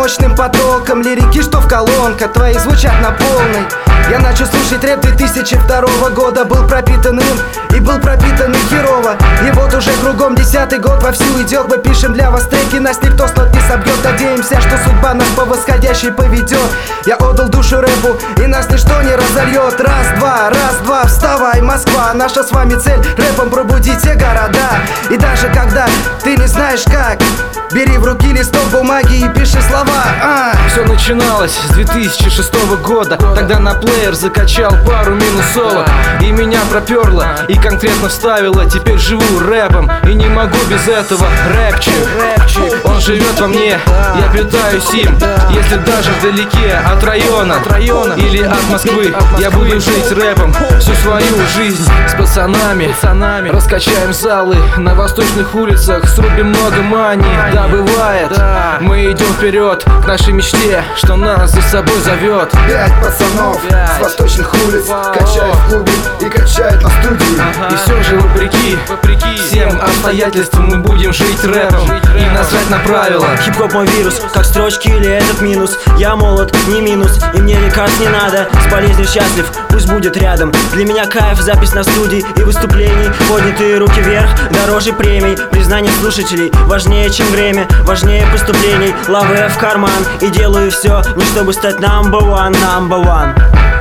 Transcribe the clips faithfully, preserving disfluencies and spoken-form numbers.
мощным потоком. Лирики, что в колонках, твои звучат на полной. Я начал слушать рэп две тысячи второго года. Был пропитан им и был пропитан им херово. И вот уже кругом десятый год вовсю идет. Мы пишем для вас треки, нас никто с нот не собьет. Надеемся, что судьба нас по восходящей поведет. Я отдал душу рэпу, и нас ничто не разольет. Раз, два, раз, два, вставай, Москва. Наша с вами цель рэпом пробудить все города. И даже когда ты не знаешь как, бери в руки листок бумаги и пиши слова. а. Все начиналось с две тысячи шестого года. Тогда на плеер закачал пару минусовок, и меня проперло, и конкретно вставило. Теперь живу рэпом, и не могу без этого. Рэпчик, рэпчик, он живет во мне, я питаюсь им. Если даже вдалеке от района, от района или от Москвы, я буду жить рэпом всю свою жизнь. С пацанами, пацанами раскачаем залы на восточных улицах, срубим много мани. Да, бывает, мы идем вперед к нашей мечте, что нас за собой зовет. Пять пацанов с восточных улиц качают в клубе и качают на студии. И все же вопреки, вопреки всем обстоятельствам мы будем жить рэпом и насрать на правила. Хип-хоп мой вирус, как строчки или этот минус. Я молод, не минус, и мне лекарств не надо. С болезнью счастлив, пусть будет рядом. Для меня кайф, запись на студии и выступлений. Поднятые руки вверх, дороже премий. Признание слушателей важнее, чем время, важнее поступлений. Лавэ в карман и делаю все, не чтобы стать number one, number one.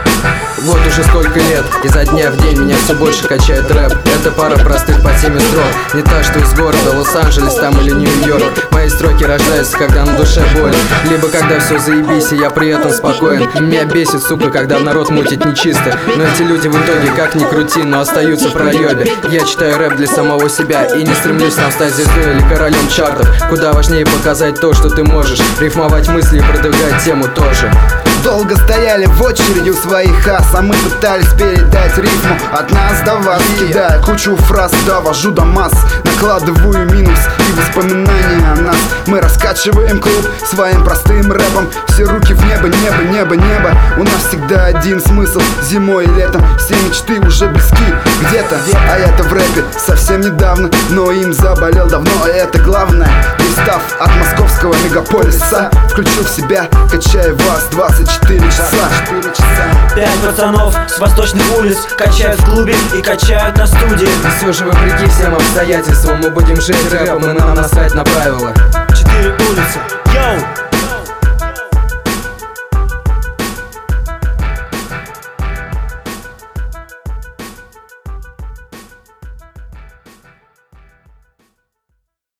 Вот уже сколько лет, изо дня в день меня все больше качает рэп. Это пара простых по теме строк, не та, что из города Лос-Анджелес там или Нью-Йорк. Мои строки рождаются, когда на душе больно, либо когда все заебись, и я при этом спокоен. Меня бесит, сука, когда народ мутит нечисто, но эти люди в итоге, как ни крути, но остаются в проебе. Я читаю рэп для самого себя и не стремлюсь там стать звездой или королем чартов. Куда важнее показать то, что ты можешь, рифмовать мысли и продвигать тему тоже. Долго стояли в очереди у своих ас, а мы пытались передать рифму от нас до вас. Кидая кучу фраз, довожу до масс, накладываю минус и воспоминания о нас. Мы раскачиваем клуб своим простым рэпом. Все руки в небо, небо, небо, небо. У нас всегда один смысл, зимой и летом. Все мечты уже близки где-то, а я-то в рэпе совсем недавно, но им заболел давно, и это главное. Устав от московского мегаполиса, включил в себя, качая вас двадцать четыре часа. Пять пацанов с восточных улиц качают в клубе и качают на студии. И все же вопреки всем обстоятельствам мы будем жить рэпом, и нам насрать на правила. Четыре улицы, йоу!